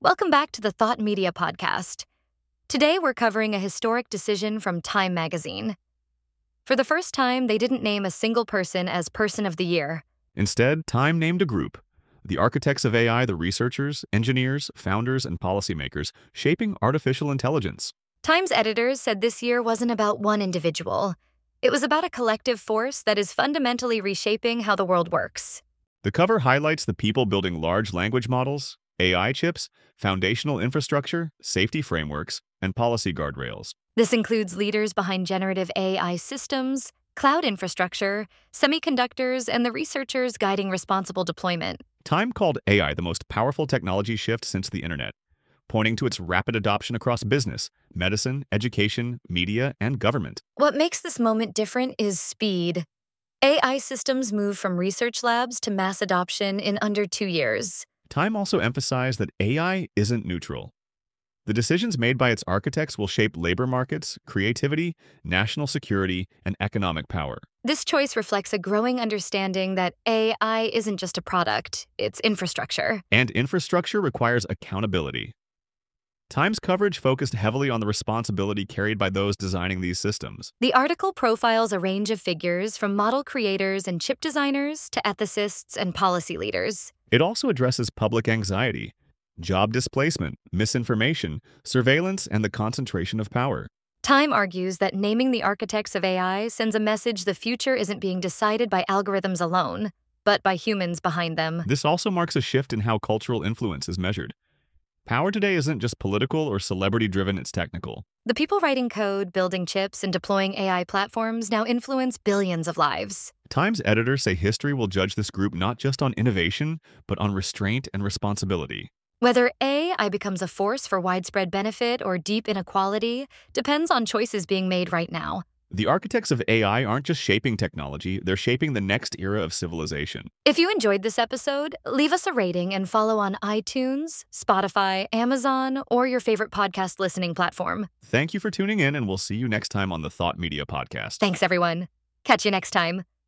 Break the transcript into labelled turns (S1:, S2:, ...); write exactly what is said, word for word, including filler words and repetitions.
S1: Welcome back to the Thought Media Podcast. Today we're covering a historic decision from Time magazine. For the first time, they didn't name a single person as Person of the Year.
S2: Instead, Time named a group. The architects of A I, the researchers, engineers, founders, and policymakers shaping artificial intelligence.
S1: Time's editors said this year wasn't about one individual. It was about a collective force that is fundamentally reshaping how the world works.
S2: The cover highlights the people building large language models, A I chips, foundational infrastructure, safety frameworks, and policy guardrails.
S1: This includes leaders behind generative A I systems, cloud infrastructure, semiconductors, and the researchers guiding responsible deployment.
S2: Time called A I the most powerful technology shift since the internet, pointing to its rapid adoption across business, medicine, education, media, and government.
S1: What makes this moment different is speed. A I systems move from research labs to mass adoption in under two years.
S2: Time also emphasized that A I isn't neutral. The decisions made by its architects will shape labor markets, creativity, national security, and economic power.
S1: This choice reflects a growing understanding that A I isn't just a product, it's infrastructure.
S2: And infrastructure requires accountability. Time's coverage focused heavily on the responsibility carried by those designing these systems.
S1: The article profiles a range of figures from model creators and chip designers to ethicists and policy leaders.
S2: It also addresses public anxiety, job displacement, misinformation, surveillance, and the concentration of power.
S1: Time argues that naming the architects of A I sends a message the future isn't being decided by algorithms alone, but by humans behind them.
S2: This also marks a shift in how cultural influence is measured. Power today isn't just political or celebrity-driven, it's technical.
S1: The people writing code, building chips, and deploying A I platforms now influence billions of lives.
S2: Time's editors say history will judge this group not just on innovation, but on restraint and responsibility.
S1: Whether A I becomes a force for widespread benefit or deep inequality depends on choices being made right now.
S2: The architects of A I aren't just shaping technology, they're shaping the next era of civilization.
S1: If you enjoyed this episode, leave us a rating and follow on iTunes, Spotify, Amazon, or your favorite podcast listening platform.
S2: Thank you for tuning in, and we'll see you next time on the Thought Media Podcast.
S1: Thanks, everyone. Catch you next time.